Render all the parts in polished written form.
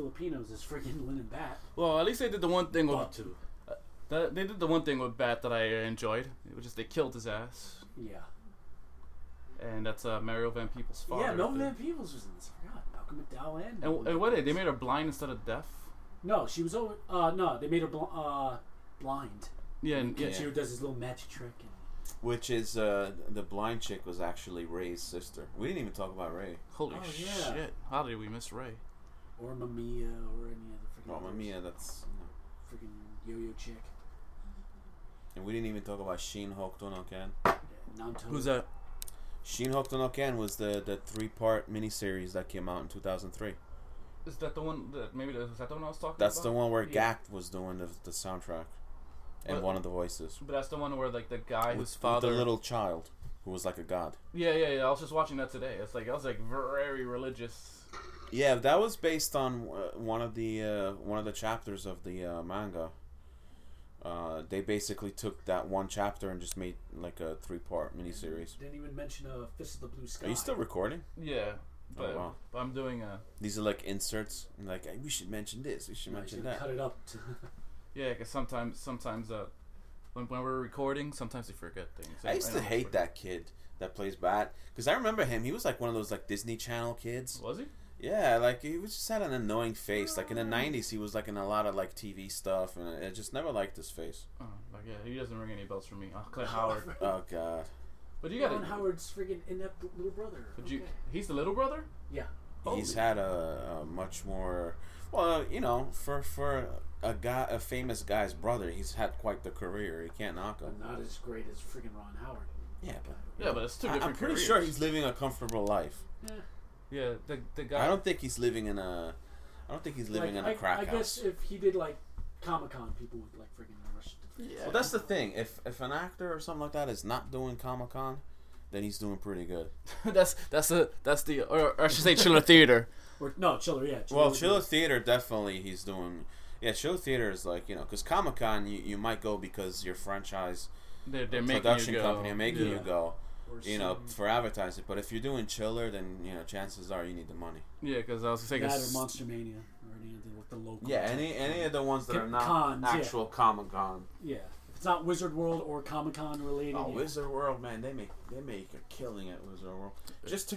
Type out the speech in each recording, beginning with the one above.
Filipinos as freaking Lin and Bat. Well, at least they did the one thing with Two. they did the one thing with Bat that I enjoyed. It was just they killed his ass. Yeah. And that's Mario Van Peebles' father. Yeah, Melvin Van Peebles was in this. I forgot. Malcolm McDowell and what did they made her blind instead of deaf? No, she was over. No, they made her blind. Yeah, and she does this little magic trick. Which is the blind chick was actually Ray's sister. We didn't even talk about Ray. Holy shit! How did we miss Ray? Or Mamiya, or any other freaking. Oh, Mamiya, that's freaking yo-yo chick. And we didn't even talk about Shin Hokuto no Ken. Yeah, who's that? Shin Hokuto no Ken was the 3-part miniseries that came out in 2003. Is that the one that is that the one I was talking about? That's the one where Gackt was doing the soundtrack and one of the voices. But that's the one where like the guy whose with father, the little child who was like a god. Yeah. I was just watching that today. It's like I was like very religious. Yeah, that was based on one of the chapters of the manga. They basically took that one chapter and just made like a 3-part miniseries. Didn't even mention Fist of the Blue Sky. Are you still recording? Yeah. But, wow. But I'm doing These are like inserts. Like, hey, we should mention this. We should mention that. Cut it up. Yeah, because sometimes when we're recording, sometimes we forget things. I used to hate that kid that plays Bat because I remember him. He was like one of those like Disney Channel kids. Was he? Yeah, like he was just had an annoying face. Like in the '90s, he was like in a lot of like TV stuff, and I just never liked his face. Oh, like yeah, he doesn't ring any bells for me. Clint Howard. Oh God. But you got Ron Howard's friggin' inept little brother. He's the little brother? Yeah. He's had a much more, well, you know, for a famous guy's brother, he's had quite the career. You can't knock him. But not as great as friggin' Ron Howard. Yeah, but it's two different. I'm pretty careers. sure he's living a comfortable life. Yeah, the guy. I don't think he's living in a crack house. I guess if he did like Comic-Con, people would like friggin' rush. Yeah. Well, that's the thing. If an actor or something like that is not doing Comic-Con, then he's doing pretty good. that's the or I should say Chiller Theater. Chiller, yeah. Chiller Theater definitely he's doing. Yeah, Chiller Theater is like, you know, because Comic-Con you might go because your franchise, they're production company are making you go. You know, for advertising. But if you're doing Chiller, then you know chances are you need the money. Yeah, because I was saying that or Monster Mania or any of the local. Yeah, any of the ones that are not cons, actual Comic-Con. Yeah, if it's not Wizard World or Comic-Con related. Oh, Wizard World, man, they make a killing at Wizard World. Just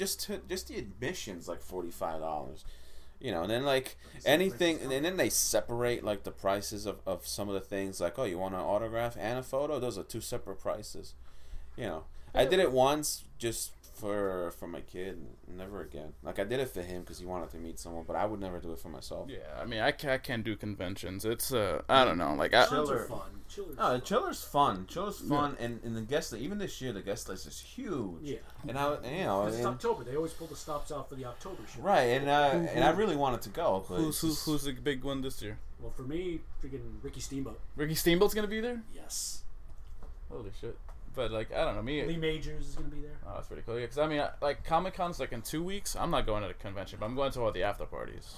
the admission's like $45. You know, and then like anything, and then they separate like the prices of some of the things. Like, oh, you want an autograph and a photo? Those are 2 separate prices. You know. I did it once just for my kid. Never again. Like I did it for him because he wanted to meet someone, but I would never do it for myself. Yeah, I mean, I can't do conventions. It's I don't know, like Chiller fun. Chiller's fun. Chiller's fun, and the guest list, even this year the guest list is huge. Yeah, and it's October. They always pull the stops out for the October show. Right, and I really wanted to go. But who's the big one this year? Well, for me, freaking Ricky Steamboat. Ricky Steamboat's gonna be there? Yes. Holy shit. But like I don't know, me. Lee Majors is gonna be there. Oh, that's pretty cool. Yeah, because I mean, like Comic-Con's like in 2 weeks. I'm not going to the convention, but I'm going to all the after parties.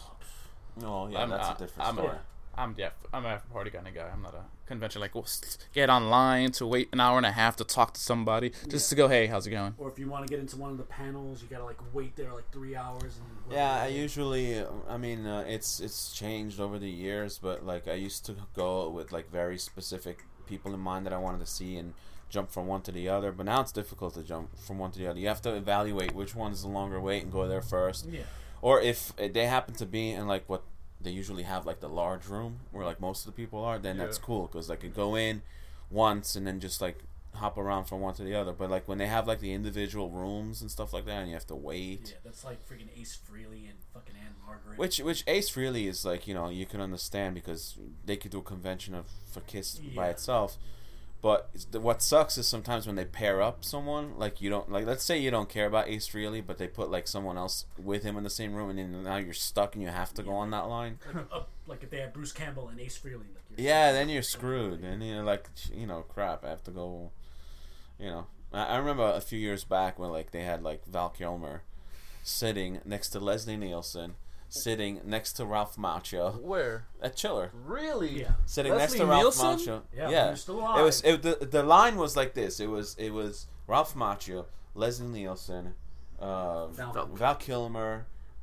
Oh yeah, that's a different story. I'm an after party kind of guy. I'm not a convention like get online to wait an hour and a half to talk to somebody just to go, hey, how's it going? Or if you want to get into one of the panels, you gotta like wait there like 3 hours. I usually, I mean, it's changed over the years, but like I used to go with like very specific people in mind that I wanted to see and jump from one to the other, but now it's difficult to jump from one to the other. You have to evaluate which one is the longer wait and go there first. Yeah. Or if they happen to be in like what they usually have, like the large room where like most of the people are, then that's cool because like you go in once and then just like hop around from one to the other. But like when they have like the individual rooms and stuff like that, and you have to wait. Yeah, that's like freaking Ace Frehley and fucking Anne Margaret. Which Ace Frehley is like, you know, you can understand because they could do a convention for Kiss by itself. But what sucks is sometimes when they pair up someone, like you don't, like let's say you don't care about Ace Frehley, but they put like someone else with him in the same room, and then now you're stuck and you have to go on that line. Like if they had Bruce Campbell and Ace Frehley. Like then you're screwed, and you're like, you know, crap. I have to go. You know, I remember a few years back when like they had like Val Kilmer sitting next to Leslie Nielsen. Sitting next to Ralph Macchio. Where? At Chiller. Really? Yeah. Sitting next to Ralph Macchio. Yeah. Still alive. The line was like this. It was Ralph Macchio, Leslie Nielsen, Val Kilmer,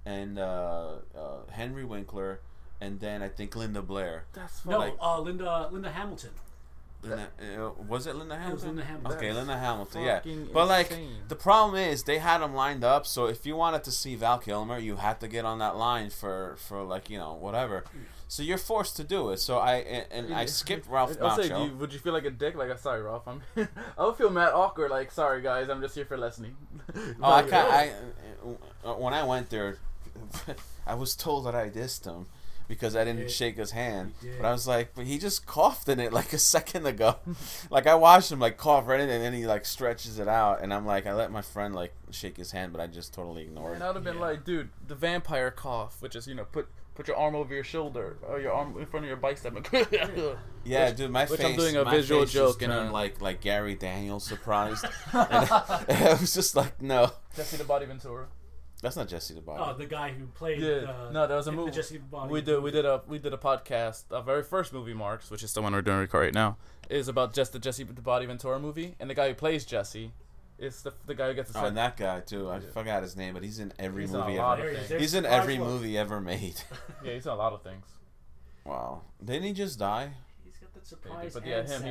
and Henry Winkler, and then I think Linda Blair. That's No, like Linda Hamilton. Linda, was it Linda Hamilton? It was Linda Hamilton. Okay, Linda Hamilton. fucking Yeah, but like insane. the problem is they had them lined up. So if you wanted to see Val Kilmer, you had to get on that line for like whatever. So you're forced to do it. So I skipped Ralph I'll say, Macchio. would you feel like a dick? Like, sorry, Ralph. I would feel mad awkward. Like, sorry, guys, I'm just here for listening. Oh, when I went there, I was told that I dissed him because I didn't shake his hand. But I was like, but he just coughed in it like a second ago. Like I watched him like cough right in it, and then he like stretches it out, and I'm like, I let my friend like shake his hand, but I just totally ignored And it. I would have been like, dude, the vampire cough, which is put your arm over your shoulder or your arm in front of your bicep. Yeah, dude, my which face. I'm doing a my visual face just joke and turned like Gary Daniels surprised. And I was just like, no, Jesse the Body Ventura. that's not Jesse the Body. Oh, the guy who played. No, there was a the movie. Jesse Body We did a podcast. Our very first movie, Marks, which is the one we're doing record right now, is about just the Jesse the Body Ventura movie, and the guy who plays Jesse is the guy who gets the Oh, and that guy too. I forgot his name, but he's in every He's in a movie lot ever. of things. He's in every movie ever made. Yeah, he's in a lot of things. Wow, didn't he just die? He's got that surprise. But yeah, and him sad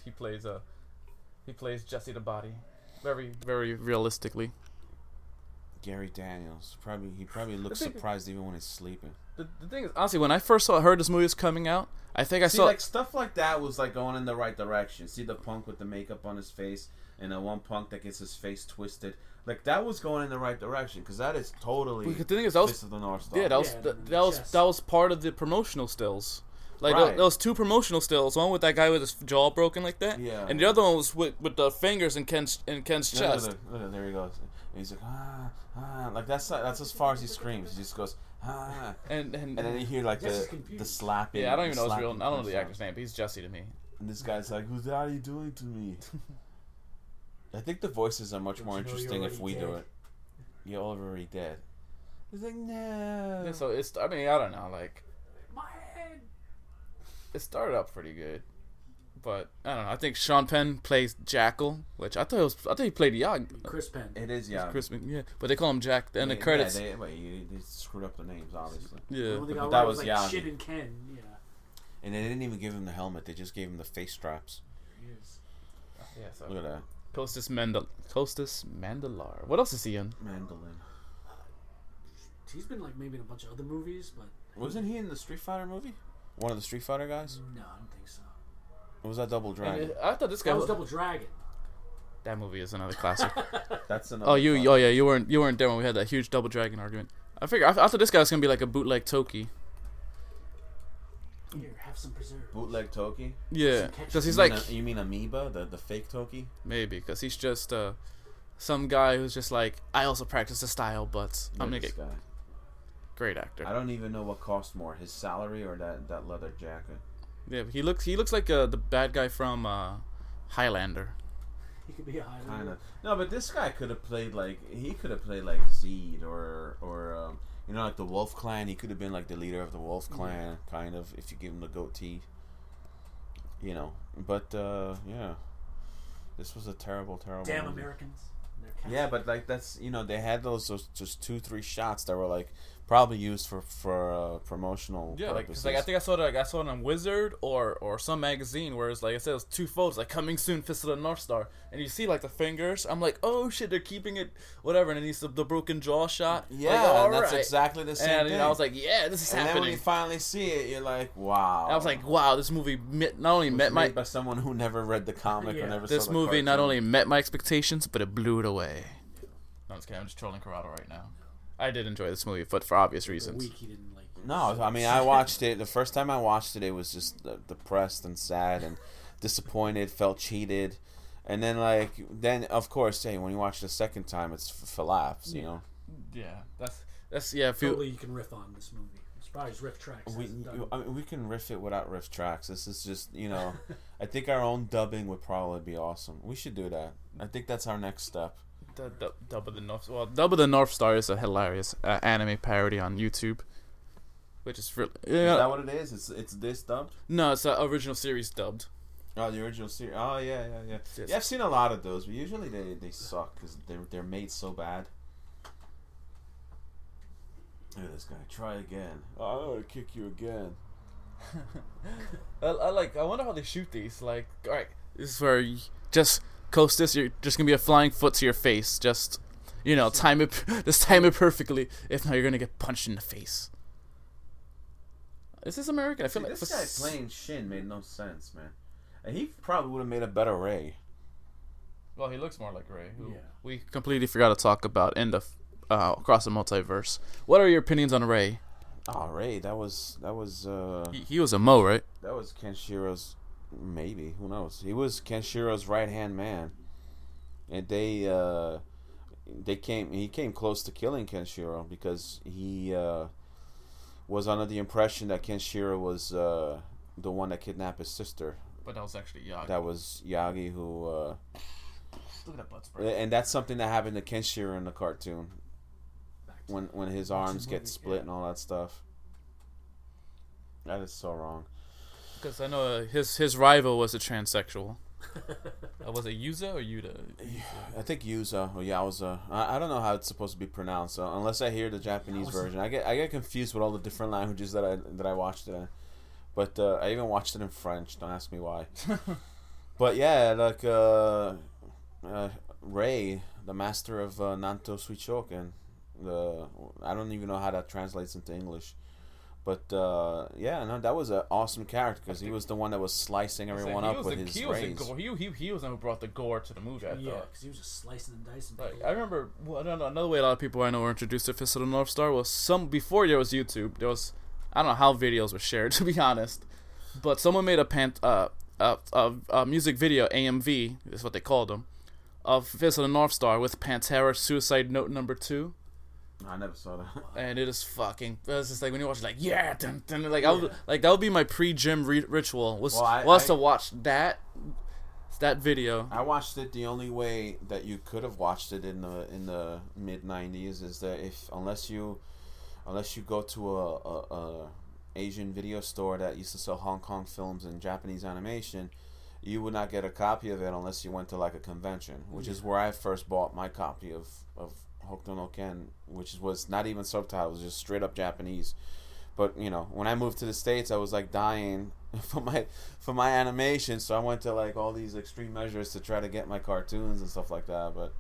he plays Jesse the Body, very very realistically. Gary Daniels. He probably looks surprised even when he's sleeping. The thing is, honestly, when I first heard this movie was coming out, I think I See, saw like stuff like that was like going in the right direction. See the punk with the makeup on his face, and the one punk that gets his face twisted. Like that was going in the right direction because that is totally. The thing is, that was Fist of the North Star. yeah, that was part of the promotional stills. Like there was two promotional stills, one with that guy with his jaw broken like that, Yeah. and the other one was with the fingers in Ken's chest. Look, there he goes. And he's like like that's as far as he screams. He just goes And then you hear like the slapping. yeah, I don't even know his slapping real. I don't know the sounds. actor's name, but he's Jesse to me. And this guy's like, "Who's that you doing to me?" I think the voices are much Don't more you know interesting you're if we already do dead? it. You're already dead. He's like, no. Yeah, so it's. I mean, I don't know. Like My head. it started up pretty good, but I don't know. I think Sean Penn plays Jackal, which I thought he played Yag. Chris Penn. It is, yeah. Yeah, but they call him Jack. And the credits. Yeah, they screwed up the names, obviously. Yeah, The guy but where that it was like Yagi. Shit and Ken. Yeah. And they didn't even give him the helmet. They just gave him the face straps. He is. yeah. So Look at that. Costas Mandalar. What else is he in? Mandolin. He's been like maybe in a bunch of other movies, but Wasn't he in the Street Fighter movie? One of the Street Fighter guys? no, I don't think so. Or was that Double Dragon? I thought this guy That was Double Dragon. That movie is another classic. That's another. Oh, you weren't there when we had that huge Double Dragon argument. I thought this guy was gonna be like a bootleg Toki. Here, have some preserve. Bootleg Toki? Yeah, Some ketchup. because he's You mean like you mean Amoeba, the fake Toki? maybe because he's just some guy who's just like I also practice the style, but I'm gonna Look at get this guy. great actor. I don't even know what cost more, his salary or that leather jacket. Yeah, he looks like the bad guy from Highlander. He could be a Highlander. Kind of. No, but this guy could have played like Zed or like the Wolf Clan. He could have been like the leader of the Wolf Clan, kind of, if you give him the goatee. But yeah, this was a terrible Damn movie. Americans. Yeah, but like that's they had those just 2-3 shots that were like probably used for promotional Yeah, like, purposes. 'cause, like I think I saw it on Wizard or some magazine where it's like it says 2 photos like coming soon, Fist of the North Star, and you see like the fingers. I'm like, oh shit, they're keeping it, whatever. And then you see the broken jaw shot. Yeah, like, all that's right. exactly the same And thing. I was like, yeah, this is and then when happening. you finally see it, you're like, wow. I was like, wow, this movie not only It was met made my by someone who never read the comic or Yeah. never this saw the movie not cartoon. only met my expectations, but it blew it away. No, I'm just kidding. I'm just trolling Corrado right now. I did enjoy this movie, but for obvious A reasons. week he didn't like. No, I mean, I watched it. The first time I watched it, it was just depressed and sad and disappointed, felt cheated. And then, of course, hey, when you watch it the second time, it's for laughs, you know? Yeah, that's yeah. Totally, you can riff on this movie. It's probably his riff tracks. We can riff it without riff tracks. This is just, I think our own dubbing would probably be awesome. We should do that. I think that's our next step. Dub of the North Star is a hilarious anime parody on YouTube, which is really Is that what it is? It's this dubbed? no, it's an original series dubbed. Oh, the original series. Oh, yeah. Yes. Yeah, I've seen a lot of those, but usually they suck because they're made so bad. Look at this guy. Try again. Oh, I'm gonna kick you again. I wonder how they shoot these. Like, all right, this is where you just coast this. You're just gonna be a flying foot to your face. Just, time it. Just time it perfectly. If not, you're gonna get punched in the face. Is this American? I feel like this guy playing Shin made no sense, man. And he probably would have made a better Ray. Well, he looks more like Ray, who Yeah. we completely forgot to talk about in the Across the Multiverse. What are your opinions on Ray? Oh, Ray, that was He was a Mo, right? that was Kenshiro's, maybe, who knows? He was Kenshiro's right-hand man. And he came close to killing Kenshiro because he was under the impression that Kenshiro was the one that kidnapped his sister. But that was actually Yagi. That was Yagi who Look at that butt spread. and that's something that happened to Kenshiro in the cartoon. When his arms get split and all that stuff. That is so wrong. Because I know his rival was a transsexual. Was it Yuza or Yuda? I think Yuza or Yauza. I don't know how it's supposed to be pronounced. So unless I hear the Japanese version, I get confused with all the different languages that I watched it in. But I even watched it in French. Don't ask me why. But yeah, like Ray, the master of Nanto Suichoken. I don't even know how that translates into English. But that was an awesome character because he was the one that was slicing everyone up with his rays. He was the one who brought the gore to the movie. I Yeah, thought. because he was just slicing and dicing. Like, I remember another way a lot of people I know were introduced to Fist of the North Star was before there was YouTube. There was, I don't know how videos were shared, to be honest, but someone made a music video, AMV is what they called them, of Fist of the North Star with Pantera Suicide Note number 2. I never saw that. And it is fucking. It's just like when you watch it, like that would be my pre-gym ritual was to watch that video. I watched it the only way that you could have watched it in the mid '90s is that unless you go to a Asian video store that used to sell Hong Kong films and Japanese animation, you would not get a copy of it unless you went to like a convention, which is where I first bought my copy of Hokuto no Ken, which was not even subtitled, it was just straight up Japanese. But when I moved to the States, I was like dying for my animation, so I went to like all these extreme measures to try to get my cartoons and stuff like that. But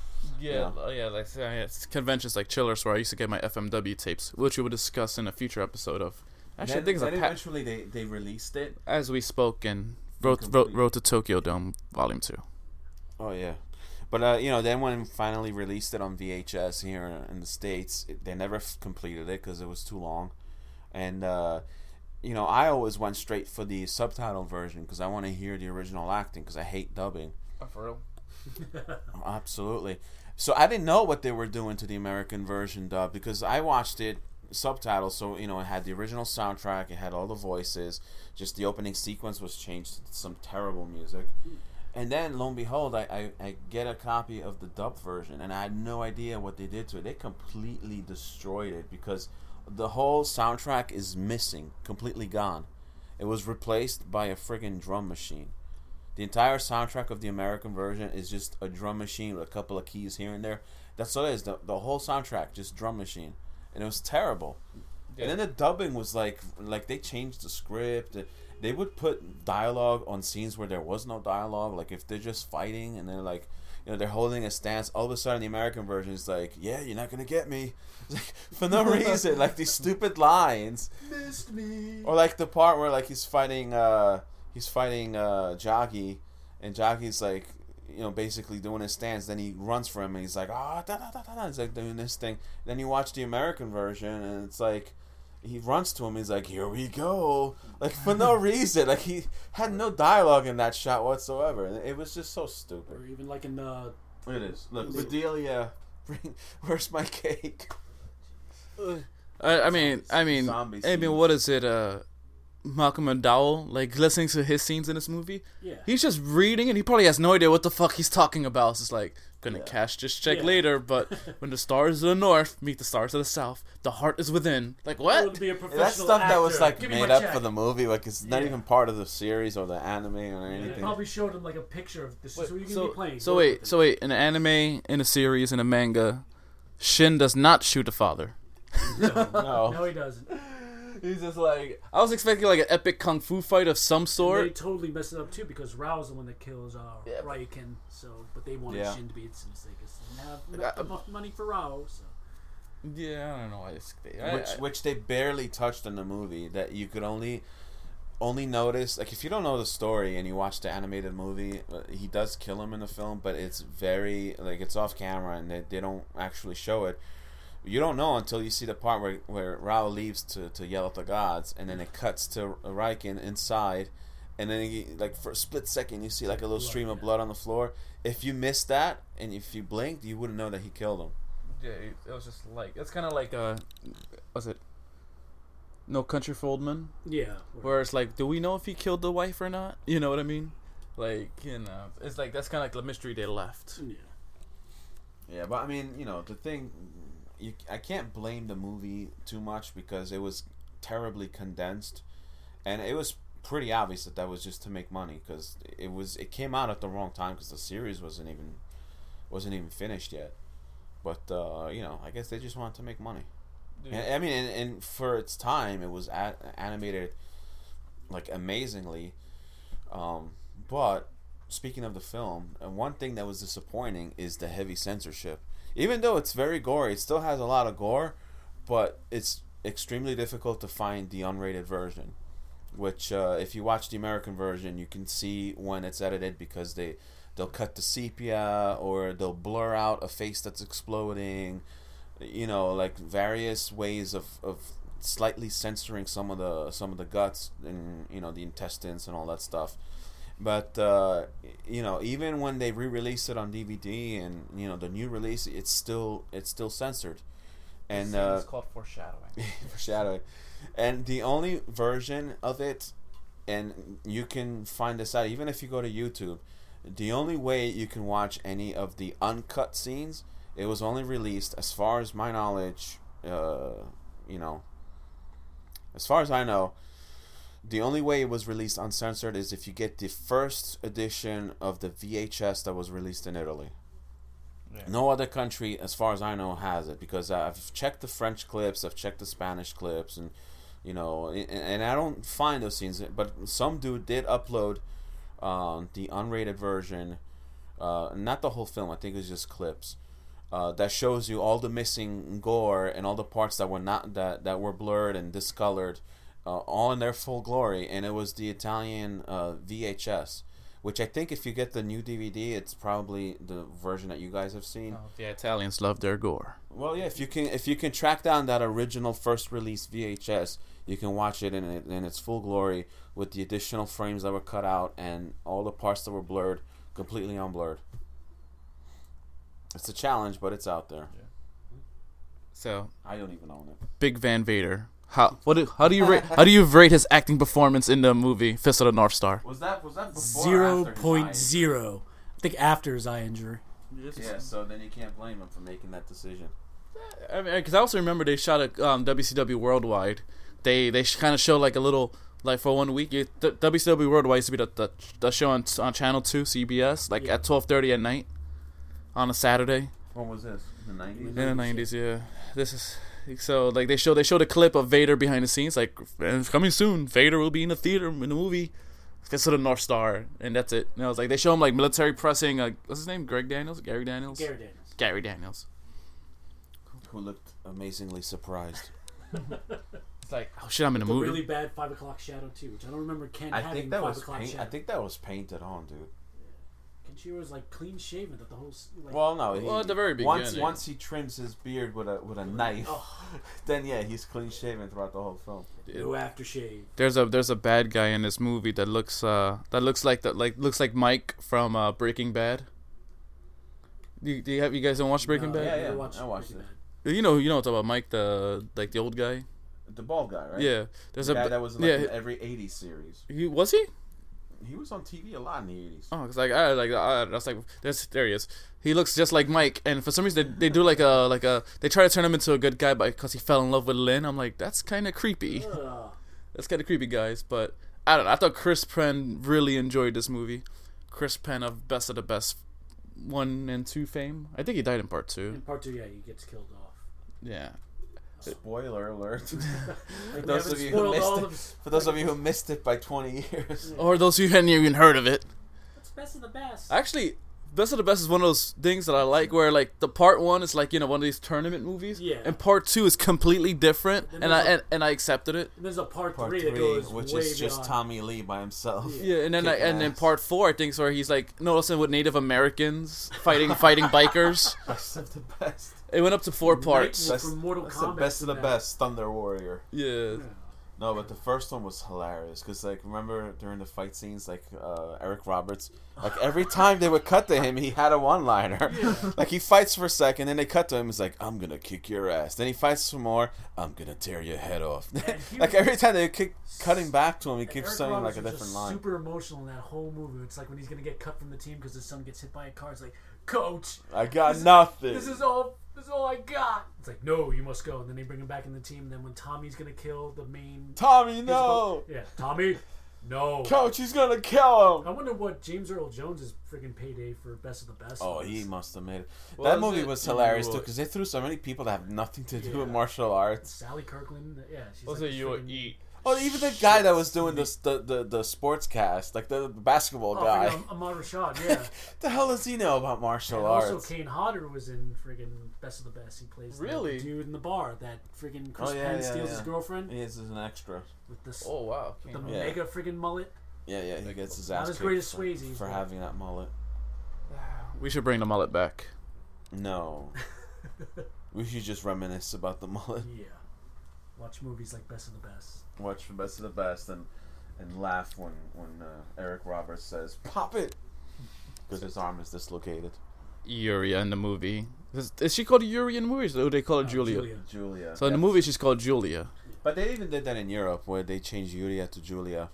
it's conventions like Chillers where I used to get my FMW tapes, which we will discuss in a future episode of. Actually, I think eventually they released it as we spoke in Road to Tokyo Dome Volume 2. Oh yeah. But then when finally released it on VHS here in the States, they never completed it because it was too long. And I always went straight for the subtitle version because I want to hear the original acting because I hate dubbing. Oh, for real? Absolutely. So I didn't know what they were doing to the American version dub because I watched it subtitled. So it had the original soundtrack, it had all the voices. Just the opening sequence was changed to some terrible music. And then, lo and behold, I get a copy of the dub version, and I had no idea what they did to it. They completely destroyed it because the whole soundtrack is missing, completely gone. It was replaced by a friggin' drum machine. The entire soundtrack of the American version is just a drum machine with a couple of keys here and there. That's all it is. The whole soundtrack, just drum machine. And it was terrible. Yeah. And then the dubbing was like they changed the script. They would put dialogue on scenes where there was no dialogue. Like if they're just fighting and they're like, they're holding a stance. All of a sudden, the American version is like, "Yeah, you're not gonna get me," like, for no reason. Like these stupid lines. Missed me. Or like the part where like he's fighting Jagi, and Jagi's like, basically doing his stance. Then he runs for him and he's like, he's like doing this thing. Then you watch the American version and it's like. He runs to him. He's like, "Here we go!" Like for no reason. Like he had no dialogue in that shot whatsoever. And it was just so stupid. Or even like in the. It is. Look, Bedelia, where's my cake? I mean, what is it? Malcolm McDowell, like listening to his scenes in this movie. Yeah. He's just reading and he probably has no idea what the fuck he's talking about. It's just like, gonna cash this check later, but when the stars of the north meet the stars of the south, the heart is within. Like what? That stuff that was like made up for the movie, like it's not even part of the series or the anime or anything. They probably showed him like a picture of this is what you're gonna be playing. So wait, in an anime, in a series, in a manga, Shin does not shoot a father. No. No, he doesn't. He's just like, I was expecting like an epic kung fu fight of some And they sort. totally mess it up too because Rao's the one that kills Yeah. Raiken. So, but they wanted Yeah. Shin to be its mistake. They didn't have enough money for Rao. So. Yeah, I don't know why Which they barely touched in the movie. That you could only notice, like, if you don't know the story and you watch the animated movie, he does kill him in the film, but it's very, like, it's off camera and they don't actually show it. You don't know until you see the part where Rao leaves to yell at the gods, and then it cuts to Raiken inside, and then he, like, for a split second you see like a little stream of blood on the floor. If you missed that and if you blinked, you wouldn't know that he killed him. Yeah, it was just like, it's kind of like was it No Country for Old Men? Yeah. Where it's like, do we know if he killed the wife or not? You know what I mean? Like, you know, it's like, that's kind of like the mystery they left. Yeah. Yeah, but I mean, you know, the thing, I can't blame the movie too much because it was terribly condensed, and it was pretty obvious that was just to make money because it came out at the wrong time because the series wasn't even finished yet. But you know, I guess they just wanted to make money. I mean, and for its time, it was animated like amazingly. But speaking of the film, one thing that was disappointing is the heavy censorship. Even though it's very gory, it still has a lot of gore, but it's extremely difficult to find the unrated version. Which, if you watch the American version, you can see when it's edited because they'll cut the sepia or they'll blur out a face that's exploding. You know, like various ways of slightly censoring some of the guts and, you know, the intestines and all that stuff. But you know, even when they re-release it on DVD and, you know, the new release, it's still censored. And it's called foreshadowing. Foreshadowing. And the only version of it, and you can find this out even if you go to YouTube, the only way you can watch any of the uncut scenes, it was only released, as far as my knowledge, you know, as far as I know, the only way it was released uncensored is if you get the first edition of the VHS that was released in Italy. Yeah. No other country, as far as I know, has it, because I've checked the French clips, I've checked the Spanish clips, and, you know, and I don't find those scenes, but some dude did upload the unrated version, not the whole film, I think it was just clips, that shows you all the missing gore and all the parts that were not that were blurred and discolored, all in their full glory. And it was the Italian VHS, which I think if you get the new DVD, it's probably the version that you guys have seen. Oh, the Italians love their gore. Well, yeah, if you can track down that original first release VHS, you can watch it in its full glory with the additional frames that were cut out and all the parts that were blurred, completely unblurred. It's a challenge, but it's out there. Yeah. So I don't even own it. Big Van Vader. How do you rate his acting performance in the movie Fist of the North Star? Was that before 0.0. I think after his eye injury. Yeah, so then you can't blame him for making that decision. I mean, because I also remember they shot at WCW Worldwide. They kind of showed like a little, like for 1 week. WCW Worldwide used to be the show on Channel 2 CBS, like at 12:30 at night on a Saturday. When was this? In the 90s? In the 90s, yeah. This is so like they showed a clip of Vader behind the scenes, like, and coming soon. Vader will be in the theater in the movie Fist of the North Star, and that's it. And I was like, they show him like military pressing. What's his name? Gary Daniels. Gary Daniels. Who looked amazingly surprised. It's like, oh shit, I'm in a movie. Really bad 5 o'clock shadow too, which I don't remember Ken having 5 o'clock shadow. I think that was painted on, dude. Kenshiro was like clean shaven at the whole. Like, well, no. At the very beginning. Once he trims his beard with a knife, then yeah, he's clean shaven throughout the whole film. No aftershave. There's a bad guy in this movie that looks like Mike from Breaking Bad. You guys don't watch Breaking Bad? Yeah, I watched it. You know what's about Mike, the old guy. The bald guy, right? Yeah, there's the guy that was in every '80s series. He was he? He was on TV a lot in the '80s. Oh, it's like that's like there he is. He looks just like Mike, and for some reason they do like a they try to turn him into a good guy because he fell in love with Lynn. I'm like, that's kind of creepy. That's kind of creepy, guys. But I don't know. I thought Chris Penn really enjoyed this movie. Chris Penn of Best of the Best 1 and 2 fame. I think he died in part 2. In part 2, yeah, he gets killed off. Yeah. Spoiler alert. For We those haven't of you who spoiled all missed it. of For those of you who missed it by 20 years. Or those who hadn't even heard of it. It's best of the best. Actually, Best of the Best is one of those things that I like where like the part 1 is like, you know, one of these tournament movies. Yeah. And part 2 is completely different, Then and there's I accepted it. And there's a part Part 3 3, that goes which way is just beyond. Tommy Lee by himself. Yeah, and then Kicking and then ass. part 4 I think is where he's like noticing with Native Americans fighting bikers. Best of the best. It went up to 4 parts. Nightmare from Mortal That's the Kombat best of the in that. best. Thunder Warrior. Yeah. Yeah. No, but the first one was hilarious because, like, remember during the fight scenes, like Eric Roberts, like every time they would cut to him, he had a one-liner. Like he fights for a second, then they cut to him. He's like, "I'm gonna kick your ass." Then he fights some more. "I'm gonna tear your head off." Like every time they keep cutting back to him, he keeps Eric saying Roberts like a was different just line. Super emotional in that whole movie. It's like when he's gonna get cut from the team because his son gets hit by a car. It's like, "Coach, I got this- nothing. this is all I got." It's like, "No, you must go." And then they bring him back in the team. And then when Tommy's gonna kill the main Tommy, no, yeah, Tommy, no. Coach, he's gonna kill I him. wonder what James Earl Jones' freaking payday for Best of the Best. Oh, was. he must have made it. Well, That is movie it- was you hilarious know, too because they threw so many people that have nothing to do with Yeah. martial arts. Sally Kirkland. Yeah, she's Was like it this you freaking- eat? Oh, even the guy that was doing the sports cast, like the basketball Oh, guy. freaking Ahmad Rashad. Yeah. The hell does he know about martial And arts? also, Kane Hodder was in friggin' Best of the Best. He plays Really? the dude in the bar that friggin' Chris Oh, yeah, Penn yeah, steals yeah. his girlfriend He is an extra. with this Oh wow. the Yeah. mega friggin' mullet. Yeah, he gets his Not ass as kicked great as for, Swayze's, for but- having that mullet. We should bring the mullet back. No. We should just reminisce about the mullet. Yeah. Watch movies like Best of the Best. Watch the best of the best and laugh when Eric Roberts says, "Pop it!" Because his arm is dislocated. Yuria in the movie. Is she called Yuria in the movie? Or do they call her Julia? Julia. So in the movie she's called Julia. But they even did that in Europe where they changed Yuria to Julia.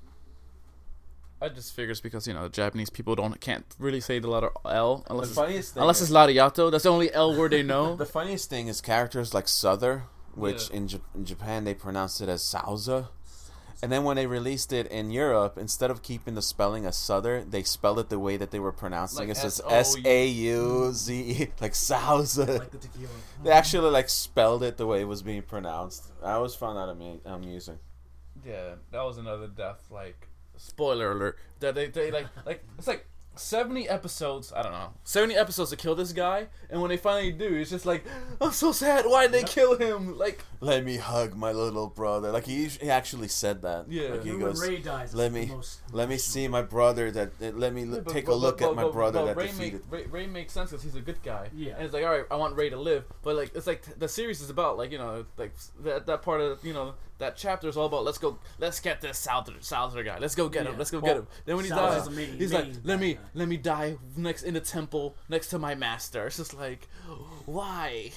I just figures because you know Japanese people can't really say the letter L The unless it's, funniest thing unless it's Lariato. That's the only L word they know. the funniest thing is characters like Souther, which Yeah. in Japan they pronounced it as Sauza. And then when they released it in Europe, instead of keeping the spelling as Souther, they spelled it the way that they were pronouncing Like it. So it's S-O-U. Sauze, like Sauza. Like the tequila. They actually like spelled it the way it was being pronounced. I always found that amusing. Yeah, that was another death. Like spoiler alert. That they like it's like 70 episodes. I don't know, 70 episodes to kill this guy, and when they finally do, it's just like I'm so sad. Why did they kill him? Like Let me hug my little brother. Like he actually said that. Yeah. Like he When goes, Ray dies, let it's me the most let me see my brother. Let me but- take but- a look but- at my but- brother but that Ray defeated. Ray makes sense because he's a good guy. Yeah. And it's like, all right, I want Ray to live, but like it's like the series is about like you know like that part of you know that chapter is all about let's get this Souther guy. Let's go get him. Yeah. Let's go Well, get him. Then when he Souther's dies, the main- he's like, main let me bad guy. let me die next in the temple next to my master. It's just like, why?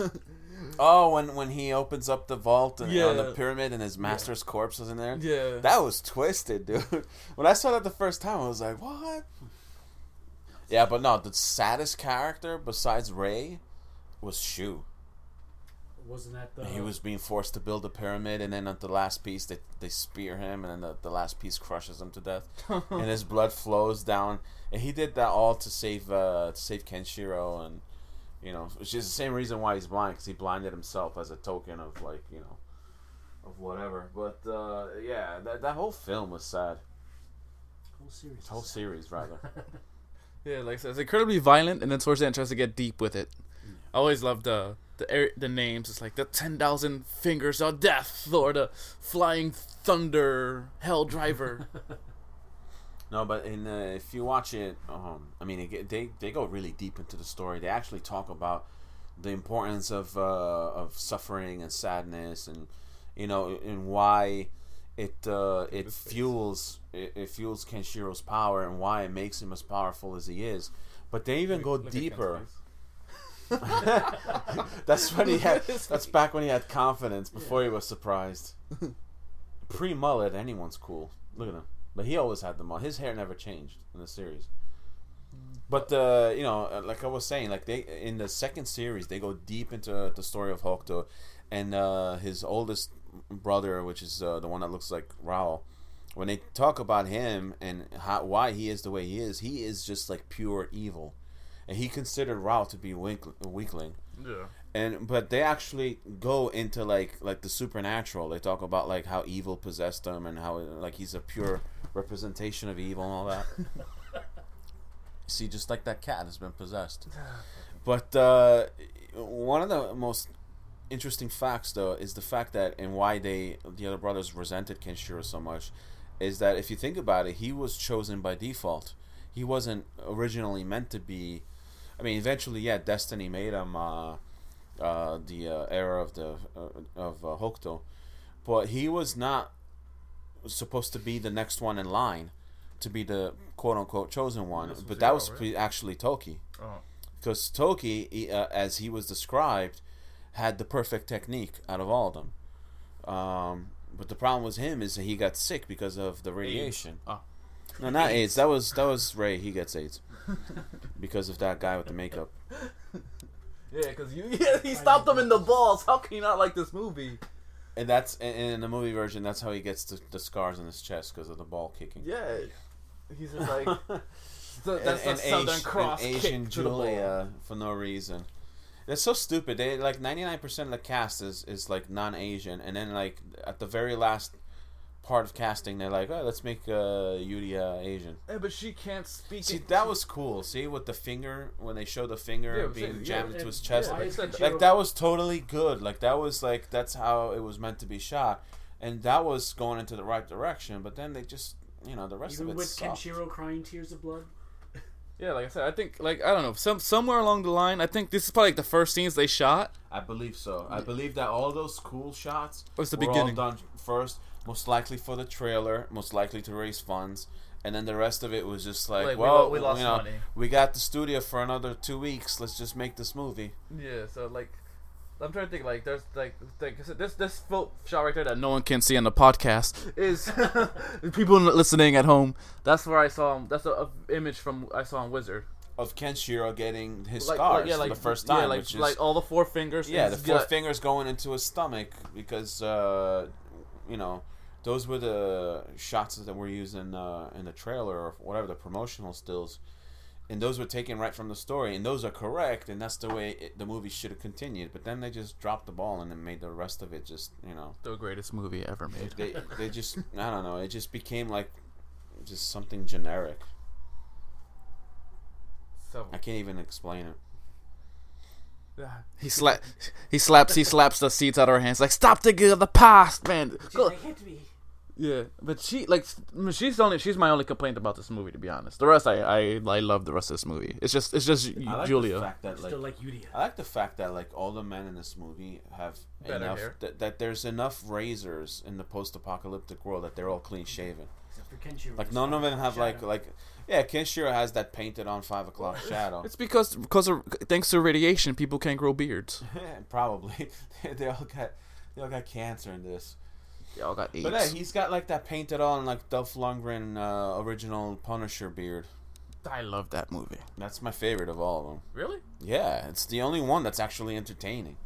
Oh, when he opens up the vault and on the Yeah. pyramid and his master's corpse is in there. Yeah. That was twisted, dude. When I saw that the first time, I was like, what? Yeah, but no, the saddest character besides Ray was Shu. Wasn't that the? He was being forced to build a pyramid, and then at the last piece, they spear him, and then the last piece crushes him to death, and his blood flows down. And he did that all to save Kenshiro, and you know, which is the same reason why he's blind, because he blinded himself as a token of like you know, of whatever. But yeah, that whole film was sad. whole series. Whole series, rather. Yeah, like I said, it's incredibly violent, and then towards the end tries to get deep with it. I always loved the names. It's like the 10,000 Fingers of Death, or the Flying Thunder Hell Driver. No, but if you watch it, I mean, they go really deep into the story. They actually talk about the importance of suffering and sadness, and you know, and why it fuels Kenshiro's power, and why it makes him as powerful as he is. But they even go Look at Ken's deeper. face. That's when he had. That's back when he had confidence before he was surprised. Pre-mullet, anyone's cool. Look at him. But he always had the mullet. His hair never changed in the series. But you know, like I was saying, like they in the second series they go deep into the story of Hokuto, and his oldest brother, which is the one that looks like Raul. When they talk about him and why he is the way he is just like pure evil, and he considered Raul to be a weakling. Yeah. But they actually go into like the supernatural. They talk about like how evil possessed him and how like he's a pure representation of evil and all that. See, just like that cat has been possessed. But one of the most interesting facts, though, is the fact that, and why the other brothers resented Kenshiro so much, is that if you think about it, he was chosen by default. He wasn't originally meant to be. I mean, eventually, yeah, Destiny made him the heir of Hokuto, but he was not supposed to be the next one in line to be the quote unquote chosen one. But that was actually Toki. Oh. Because Toki, as he was described, had the perfect technique out of all of them. But the problem with him is that he got sick because of the radiation. Oh. No, not AIDS. That was Ray. He gets AIDS because of that guy with the makeup. Yeah, because he stopped him in the balls. How can you not like this movie? And that's in the movie version. That's how he gets the scars on his chest because of the ball kicking. Yeah, he's just like that's a Southern Cross Asian kick to the ball. Julia for no reason. It's so stupid. They like 99% of the cast is like non-Asian, and then like at the very last part of casting, they're like, oh, let's make Yuria Asian. Yeah, but she can't speak. See, that was cool. See, with the finger, when they showed the finger being jammed into his chest, Yeah, like that was totally good. Like that was like that's how it was meant to be shot, and that was going into the right direction. But then they just, the rest Even of it with sucked. Kenshiro crying tears of blood. Yeah, like I said, I think I don't know, somewhere along the line, I think this is probably like the first scenes they shot. I believe so. I believe that all those cool shots was the were beginning. all done first, most likely for the trailer, most likely to raise funds, and then the rest of it was just like well, we lost money. We got the studio for another 2 weeks. Let's just make this movie. Yeah, so like, I'm trying to think like there's like I said, this shot right there that no one can see on the podcast is people listening at home. That's where I saw him. That's a image from I saw on Wizard Of Kenshiro getting his like, scars for the first time. Yeah, like, which is, like all the 4 fingers. yeah, the 4 fingers going into his stomach because those were the shots that were used in the trailer or whatever, the promotional stills. And those were taken right from the story, and those are correct, and that's the way the movie should have continued. But then they just dropped the ball and then made the rest of it just, the greatest movie ever made. They just, I don't know, it just became like just something generic. So I can't even explain it. he slaps the seats out of her hands like, stop thinking of the past, man. She's like, hit me. Yeah, but she's my only complaint about this movie, to be honest. The rest I love the rest of this movie. It's just I like Julia. The fact that, Still like Yuria. I like the fact that like all the men in this movie have Better enough hair. that there's enough razors in the post-apocalyptic world that they're all clean shaven. Except for Kenshiro. Like none of them have like Kenshiro has that painted on 5 o'clock shadow. It's because of thanks to radiation, people can't grow beards. Probably they all got cancer in this. They all got AIDS. But yeah, he's got like that painted on like Dolph Lundgren original Punisher beard. I love that movie. That's my favorite of all of them. Really? Yeah, it's the only one that's actually entertaining.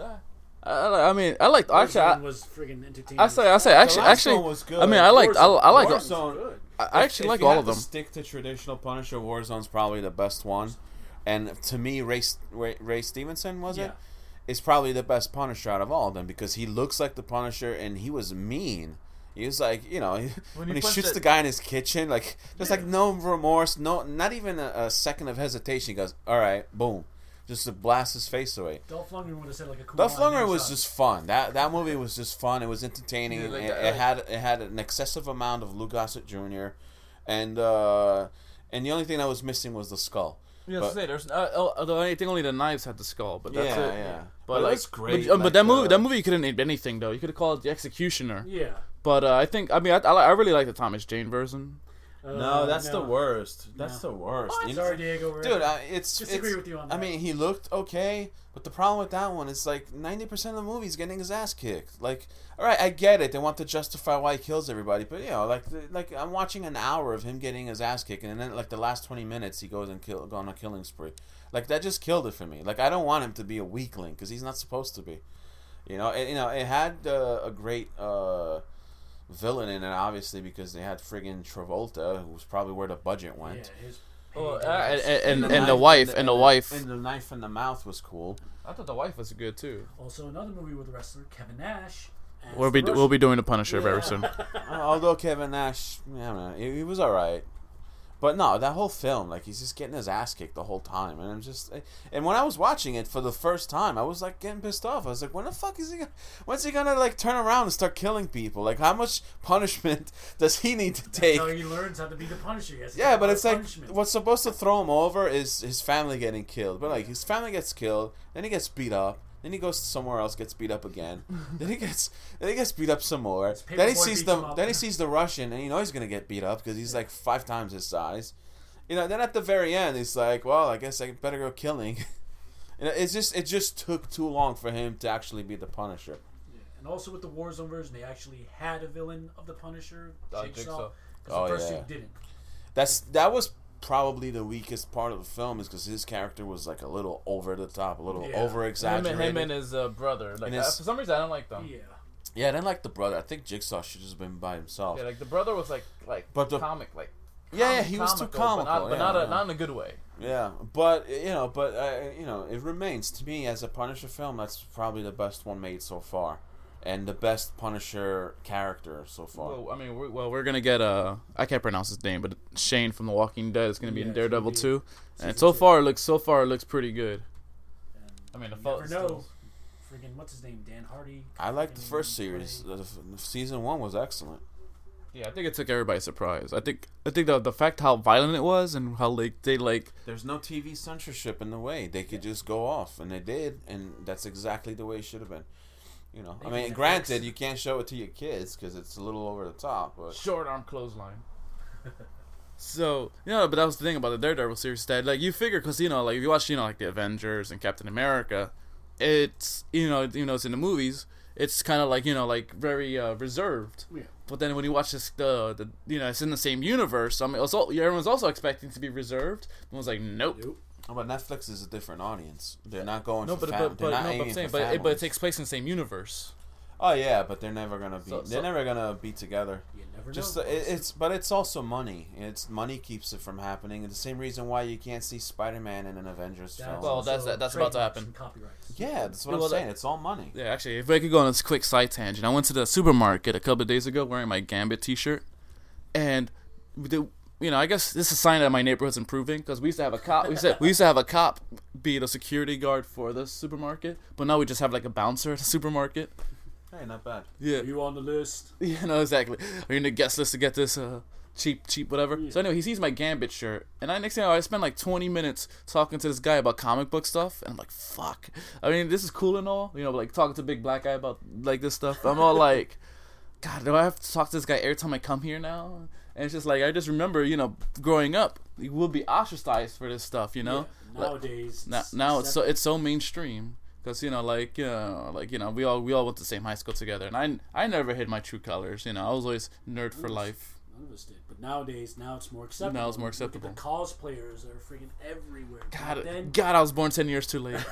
I mean, I liked actually. was friggin' entertaining. I say The last actually. one was good. I mean, I like Warzone. I actually If like you all have of to them. stick to traditional Punisher, Warzone's probably the best one. And to me, Ray Stevenson is probably the best Punisher out of all of them because he looks like the Punisher and he was mean. He was like, when he shoots the guy in his kitchen, like there's like no remorse, not even a second of hesitation. He goes, "All right, boom," just to blast his face away. Dolph Lundgren would have said like a cool. Dolph Lundgren was just fun. That movie was just fun. It was entertaining. Yeah, It had an excessive amount of Lou Gossett Jr. And the only thing that was missing was the skull. Yeah, there's I think only the knives had the skull, but that's it. Yeah. But that's great. But that movie you couldn't name anything though. You could have called it The Executioner. Yeah. But I really like the Thomas Jane version. No, that's the worst. That's the worst. Sorry, Diego. Dude, disagree with you on that. I mean, he looked okay, but the problem with that one is like 90% of the movie he's getting his ass kicked. Like, all right, I get it. They want to justify why he kills everybody, but like I'm watching an hour of him getting his ass kicked, and then like the last 20 minutes he goes and go on a killing spree. Like that just killed it for me. Like I don't want him to be a weakling because he's not supposed to be. It had a great villain in it, obviously, because they had friggin' Travolta, who was probably where the budget went. Yeah, his Oh, Hey, and the the knife wife and and the wife. and the knife in the mouth was cool. I thought the wife was good too. Also, another movie with a wrestler, Kevin Nash. as We'll the be Russian. doing the Punisher very Yeah. soon. Although Kevin Nash, I don't know, he was all right. But no, that whole film, like, he's just getting his ass kicked the whole time, and I'm just. And when I was watching it for the first time, I was like getting pissed off. I was like, when the fuck is he? When's he gonna like turn around and start killing people? Like, how much punishment does he need to take? That's how he learns how to be the Punisher. Yes, Yeah, but it's like punishment. what's supposed to throw him over is his family getting killed. But like his family gets killed, then he gets beat up. Then he goes somewhere else, gets beat up again. then he gets beat up some more. Then he paperboy sees beats him the up. then he sees the Russian, and you know he's gonna get beat up because he's like 5 times his size. You know. Then at the very end, he's like, "Well, I guess I better go killing." You know, it just took too long for him to actually be the Punisher. Yeah. And also with the Warzone version, they actually had a villain of the Punisher, Jigsaw. Jigsaw. Because Oh, the first yeah. two didn't. That was probably the weakest part of the film, is because his character was like a little over the top, a little Yeah. over exaggerated. Him and his brother. Like And his- for some reason, I don't like them. Yeah. Yeah, I didn't like the brother. I think Jigsaw should have just been by himself. Yeah, like the brother was like But the- comic, like Yeah, he was too comical. but yeah, not in a good way. yeah, but you know, it remains to me as a Punisher film. That's probably the best one made so far, and the best Punisher character so far. Well, I mean, we're gonna get I can't pronounce his name, but Shane from The Walking Dead is gonna be Yeah, in it's gonna Daredevil be 2, and season so 2. far it looks pretty good. And I mean, the you fellow never know. still- Friggin' what's his name? Dan Hardy. I liked the friggin' first series. play- Season 1 was excellent. Yeah, I think it took everybody by surprise. I think the fact how violent it was and how they There's no TV censorship in the way. They could just go off, and they did, and that's exactly the way it should have been. You know, I Maybe mean, Netflix. granted, you can't show it to your kids because it's a little over the top, but short arm clothesline. So, but that was the thing about the Daredevil series that, like, you figure, because, like, if you watch, like, the Avengers and Captain America, it's, it's in the movies, it's kind of like, like, very reserved. Yeah. But then when you watch this, it's in the same universe, I mean, everyone's also expecting to be reserved. And was like, nope. Nope. but Netflix is a different audience. They're not going No, for but they're not I'm aiming saying, for but it families. takes place in the same universe. Oh yeah, but they're never gonna be. So- they're never gonna be together. You never Just know. but it's also money. It's money keeps it from happening. And the same reason why you can't see Spider-Man in an Avengers film. Well, that's also about to trademarks happen. and copyrights. yeah, that's what Well, I'm saying. It's all money. Yeah, actually, if I could go on this quick side tangent, I went to the supermarket a couple of days ago wearing my Gambit T-shirt, and I guess this is a sign that my neighborhood's improving because we used to have a cop. We used to have a cop be the security guard for the supermarket, but now we just have like a bouncer at the supermarket. Hey, not bad. Yeah, Are you on the list? yeah, no, exactly. Are you in the guest list to get this cheap whatever? Yeah. So anyway, he sees my Gambit shirt, and next thing I know, I spent like 20 minutes talking to this guy about comic book stuff, and I'm like, fuck. I mean, this is cool and all, like talking to a big black guy about like this stuff. I'm all like, God, do I have to talk to this guy every time I come here now? And it's just like I just remember, growing up, you will be ostracized for this stuff, Yeah. Nowadays. Now it's so mainstream. Because we all went to the same high school together, and I never hid my true colors. I was always nerd for life. None of us did. But nowadays, now it's more acceptable. Now it's more Look at acceptable. the cosplayers are freaking everywhere. Back then, God, I was born 10 years too late.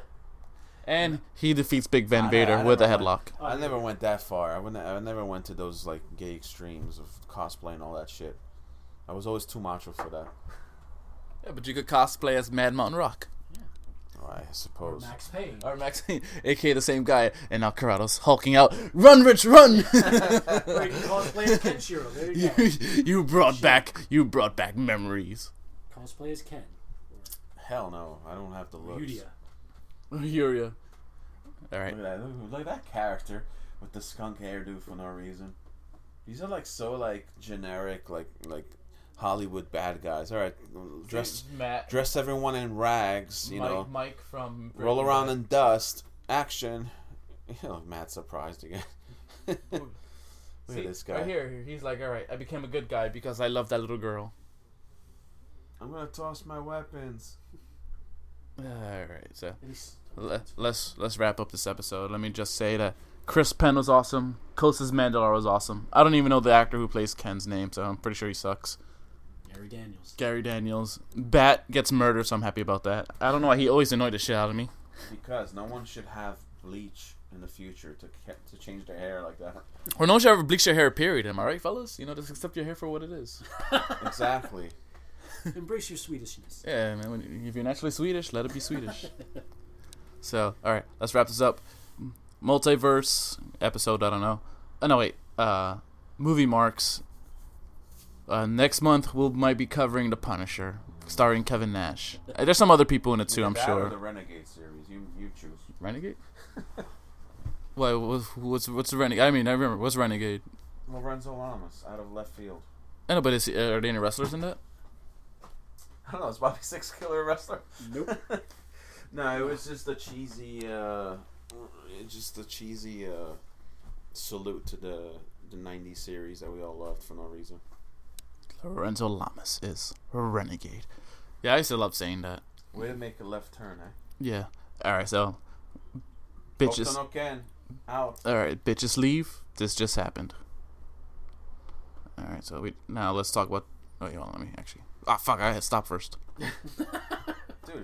And he defeats Big Van I Vader with a never headlock. I never went that far. I never went to those like gay extremes of cosplay and all that shit. I was always too macho for that. Yeah, but you could cosplay as Mad Mountain Rock. I or suppose. Max Payne. Or Max, aka the same guy, and now Karados hulking out, "Run, Rich, run!" Or you can cosplay as Kenshiro. There you go. you brought back memories. Cosplay as Ken. Hell no, I don't have the Or looks. Yuria. Yuria. All right. Look at that. Look at that character with the skunk hairdo for no reason. These are like so like generic like Hollywood bad guys. All right, dress everyone in rags. Mike from roll around in dust. Action. Matt's surprised again. Look at this guy. Right here, he's like, all right, I became a good guy because I love that little girl. I'm gonna toss my weapons. All right, so And he's- let's wrap up this episode. Let me just say that Chris Penn was awesome. Kostas Mandela was awesome. I don't even know the actor who plays Ken's name, so I'm pretty sure he sucks. Gary Daniels. Bat gets murdered, so I'm happy about that. I don't know why he always annoyed the shit out of me. Because no one should have bleach in the future to change their hair like that. Or no one should ever bleach their hair, period. Am I right, fellas? Just accept your hair for what it is. Exactly. Embrace your Swedishness. Yeah, man. If you're naturally Swedish, let it be Swedish. So, all right, let's wrap this up. Multiverse episode. I don't know. Oh no, wait. Movie marks. Next month we might be covering The Punisher, starring Kevin Nash. There's some other people in it too, I'm That sure. or the Renegade series. You choose. Renegade? What's the Renegade? I mean, I remember. What's Renegade? Lorenzo Lamas out of left field. I know, but are there any wrestlers in that? I don't know. Is Bobby Six Killer a wrestler? Nope. No, it was just a cheesy. Salute to the '90s series that we all loved for no reason. Lorenzo Lamas is a renegade. Yeah, I used to love saying that. Way to make a left turn, eh? Yeah. All right, so bitches. Hokuto no Ken, out. All right, bitches leave. This just happened. All right, so now let's talk about. Oh, hold on, let me actually. Ah, fuck! I had to stop first.